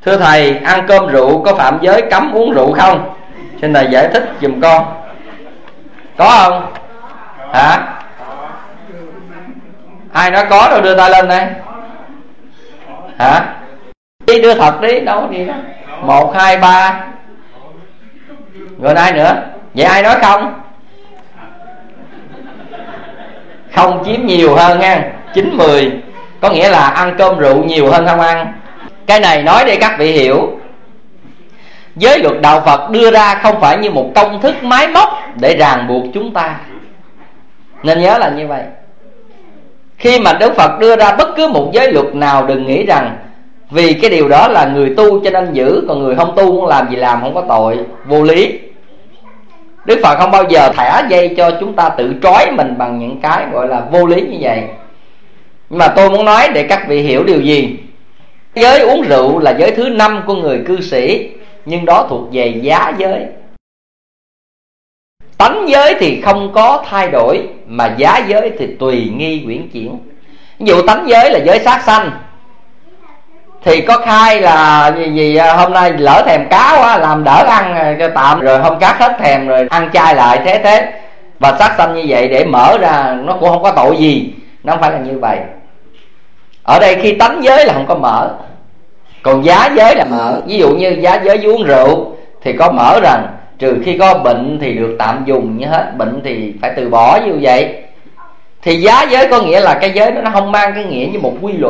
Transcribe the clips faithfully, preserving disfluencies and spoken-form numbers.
Thưa thầy, ăn cơm rượu có phạm giới cấm uống rượu không? Xin thầy giải thích giùm con. Có không? Hả? Ai nói có đâu, đưa tay lên đây. Hả? Đi đưa thật đi, đâu đi đó. Một, hai, ba. Rồi ai nữa? Vậy ai nói không? Không chiếm nhiều hơn nha. Chín, mười. Có nghĩa là ăn cơm rượu nhiều hơn không ăn. Cái này nói để các vị hiểu, giới luật đạo Phật đưa ra không phải như một công thức máy móc để ràng buộc chúng ta. Nên nhớ là như vậy. Khi mà Đức Phật đưa ra bất cứ một giới luật nào, đừng nghĩ rằng vì cái điều đó là người tu cho nên giữ, còn người không tu không làm gì làm, không có tội. Vô lý. Đức Phật không bao giờ thả dây cho chúng ta tự trói mình bằng những cái gọi là vô lý như vậy. Nhưng mà tôi muốn nói để các vị hiểu điều gì. Giới uống rượu là giới thứ năm của người cư sĩ, nhưng đó thuộc về giá giới. Tánh giới thì không có thay đổi, mà giá giới thì tùy nghi quyển chuyển. Ví dụ tánh giới là giới sát sanh, thì có khai là gì, gì hôm nay lỡ thèm cá quá, làm đỡ ăn cho tạm, rồi hôm cá hết thèm rồi ăn chay lại, thế thế. Và sát sanh như vậy để mở ra, nó cũng không có tội gì. Nó không phải là như vậy. Ở đây khi tánh giới là không có mở, còn giá giới là mở. Ví dụ như giá giới uống rượu thì có mở rằng trừ khi có bệnh thì được tạm dùng, như hết bệnh thì phải từ bỏ như vậy. Thì giá giới có nghĩa là cái giới đó nó không mang cái nghĩa như một quy luật.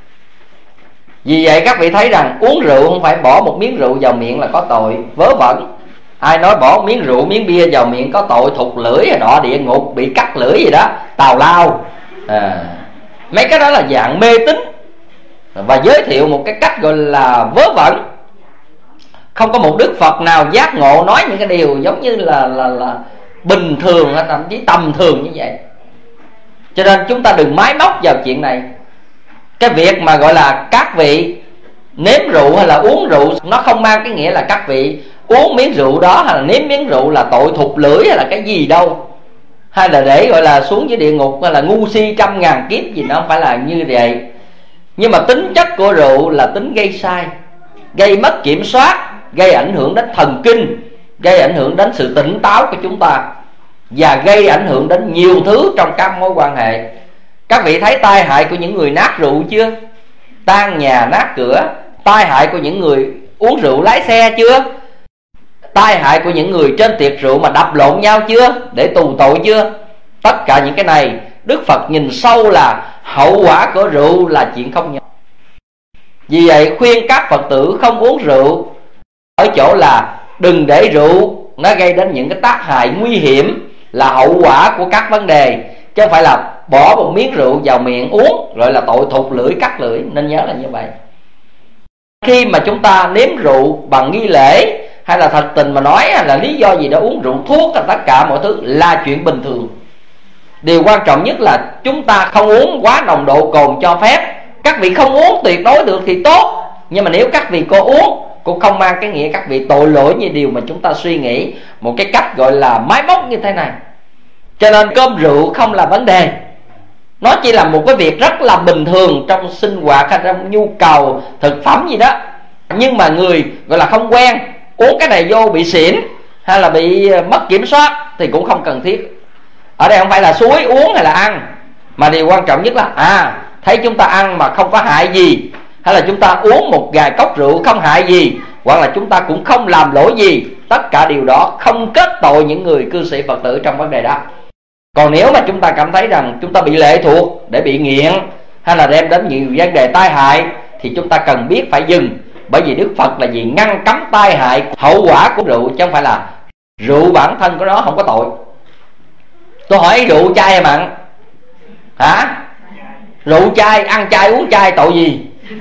Vì vậy các vị thấy rằng uống rượu không phải bỏ một miếng rượu vào miệng là có tội, vớ vẩn. Ai nói bỏ một miếng rượu, miếng bia vào miệng có tội, thụt lưỡi, đọa địa ngục, bị cắt lưỡi gì đó, tào lao. à, Mấy cái đó là dạng mê tín, và giới thiệu một cái cách gọi là vớ vẩn. Không có một Đức Phật nào giác ngộ nói những cái điều giống như là, là, là bình thường, thậm chí tầm thường như vậy. Cho nên chúng ta đừng máy móc vào chuyện này. Cái việc mà gọi là các vị nếm rượu hay là uống rượu, nó không mang cái nghĩa là các vị uống miếng rượu đó hay là nếm miếng rượu là tội thụt lưỡi hay là cái gì đâu, hay là để gọi là xuống dưới địa ngục hay là ngu si trăm ngàn kiếp gì. Nó không phải là như vậy. Nhưng mà tính chất của rượu là tính gây sai, gây mất kiểm soát, gây ảnh hưởng đến thần kinh, gây ảnh hưởng đến sự tỉnh táo của chúng ta, và gây ảnh hưởng đến nhiều thứ trong các mối quan hệ. Các vị thấy tai hại của những người nát rượu chưa? Tan nhà nát cửa. Tai hại của những người uống rượu lái xe chưa? Tai hại của những người trên tiệc rượu mà đập lộn nhau chưa? Để tù tội chưa? Tất cả những cái này Đức Phật nhìn sâu là hậu quả của rượu là chuyện không nhỏ. Vì vậy khuyên các Phật tử không uống rượu ở chỗ là đừng để rượu nó gây đến những cái tác hại nguy hiểm, là hậu quả của các vấn đề, chứ không phải là bỏ một miếng rượu vào miệng uống rồi là tội thụt lưỡi, cắt lưỡi. Nên nhớ là như vậy. Khi mà chúng ta nếm rượu bằng nghi lễ hay là thật tình mà nói hay là lý do gì đó uống rượu thuốc, là tất cả mọi thứ là chuyện bình thường. Điều quan trọng nhất là chúng ta không uống quá nồng độ cồn cho phép. Các vị không uống tuyệt đối được thì tốt, nhưng mà nếu các vị có uống cũng không mang cái nghĩa các vị tội lỗi như điều mà chúng ta suy nghĩ một cái cách gọi là máy móc như thế này. Cho nên cơm rượu không là vấn đề, nó chỉ là một cái việc rất là bình thường trong sinh hoạt hay trong nhu cầu thực phẩm gì đó. Nhưng mà người gọi là không quen, uống cái này vô bị xỉn hay là bị mất kiểm soát thì cũng không cần thiết. Ở đây không phải là suối uống hay là ăn, mà điều quan trọng nhất là à thấy chúng ta ăn mà không có hại gì, hay là chúng ta uống một vài cốc rượu không hại gì, hoặc là chúng ta cũng không làm lỗi gì. Tất cả điều đó không kết tội những người cư sĩ Phật tử trong vấn đề đó. Còn nếu mà chúng ta cảm thấy rằng chúng ta bị lệ thuộc để bị nghiện, hay là đem đến nhiều vấn đề tai hại, thì chúng ta cần biết phải dừng. Bởi vì Đức Phật là gì? Ngăn cấm tai hại hậu quả của rượu, chứ không phải là rượu bản thân của nó không có tội. Tôi hỏi rượu chay hay mặn? Hả? Rượu chay, ăn chay uống chay tội gì?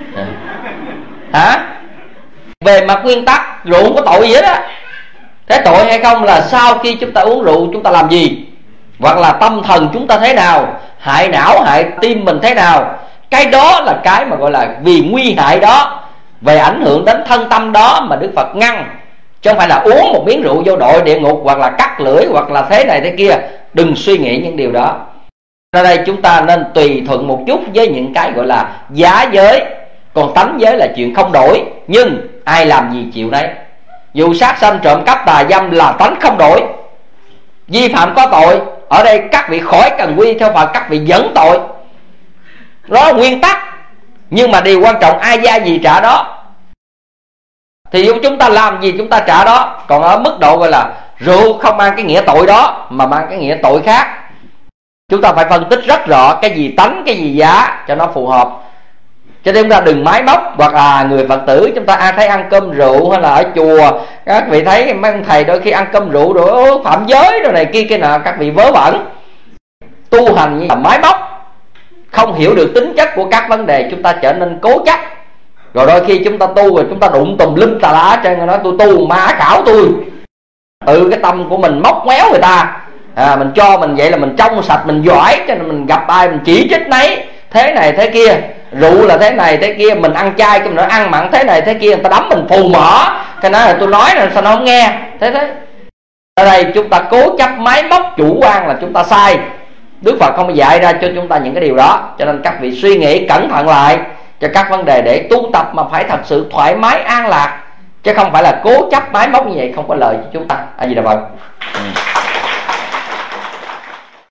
Hả? Về mặt nguyên tắc rượu không có tội gì hết á. Thế tội hay không là sau khi chúng ta uống rượu chúng ta làm gì, hoặc là tâm thần chúng ta thế nào, hại não hại tim mình thế nào. Cái đó là cái mà gọi là vì nguy hại đó, về ảnh hưởng đến thân tâm đó mà Đức Phật ngăn. Chứ không phải là uống một miếng rượu vô đội địa ngục, hoặc là cắt lưỡi, hoặc là thế này thế kia. Đừng suy nghĩ những điều đó. Ở đây chúng ta nên tùy thuận một chút với những cái gọi là giá giới. Còn tánh giới là chuyện không đổi, nhưng ai làm gì chịu nấy. Dù sát sanh trộm cắp tà dâm là tánh không đổi. Vi phạm có tội, ở đây các vị khỏi cần quy theo Phật, các vị dẫn tội, đó là nguyên tắc. Nhưng mà điều quan trọng ai gia gì trả đó. Thì chúng ta làm gì chúng ta trả đó. Còn ở mức độ gọi là rượu không mang cái nghĩa tội đó, mà mang cái nghĩa tội khác. Chúng ta phải phân tích rất rõ cái gì tánh, cái gì giá cho nó phù hợp. Cho nên chúng ta đừng máy móc. Hoặc là người Phật tử chúng ta ai thấy ăn cơm rượu, hay là ở chùa các vị thấy mấy ông thầy đôi khi ăn cơm rượu rồi phạm giới rồi này kia kia nọ, các vị vớ vẩn. Tu hành như là máy móc, không hiểu được tính chất của các vấn đề, chúng ta trở nên cố chấp. Rồi đôi khi chúng ta tu rồi chúng ta đụng tùm lum tà lá trên, rồi nói tôi tu ma khảo tôi. Tự cái tâm của mình móc méo người ta, à, mình cho mình vậy là mình trong sạch, mình giỏi, cho nên mình gặp ai mình chỉ trích nấy, thế này thế kia. Rượu là thế này thế kia, mình ăn chay cái mình nói ăn mặn thế này thế kia, người ta đấm mình phù mỡ. Cái nói là tôi nói rồi sao nó không nghe. Thế thế ở đây chúng ta cố chấp máy móc chủ quan là chúng ta sai. Đức Phật không dạy ra cho chúng ta những cái điều đó. Cho nên các vị suy nghĩ cẩn thận lại cho các vấn đề để tu tập mà phải thật sự thoải mái an lạc, chứ không phải là cố chấp máy móc như vậy, không có lợi cho chúng ta. A Di Đà Phật.